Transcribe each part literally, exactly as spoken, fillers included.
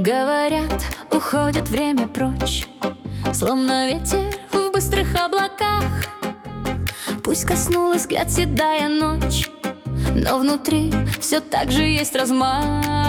Говорят, уходит время прочь, словно ветер в быстрых облаках. Пусть коснулась взгляд седая ночь, но внутри все так же есть размах.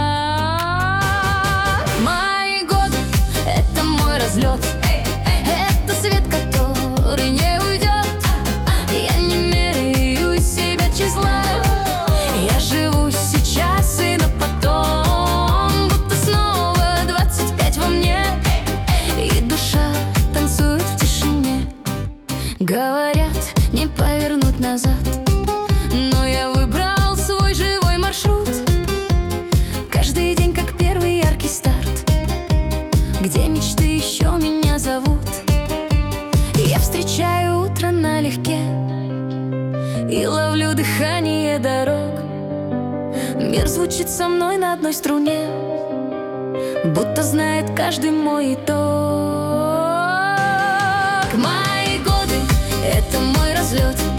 Мои годы — это мой разлет, это свет, который не уйдет. Я не меряю себя числа, я живу сейчас и на потом, будто снова двадцать пять во мне, и душа танцует в тишине. Говорят, не повернуть назад, но я выбрал свой живой маршрут. Каждый день как первый яркий старт, где мечты еще меня зовут. Я встречаю утро налегке и ловлю дыхание дорог. Мир звучит со мной на одной струне, будто знает каждый мой итог. Мои годы — это мой разлет,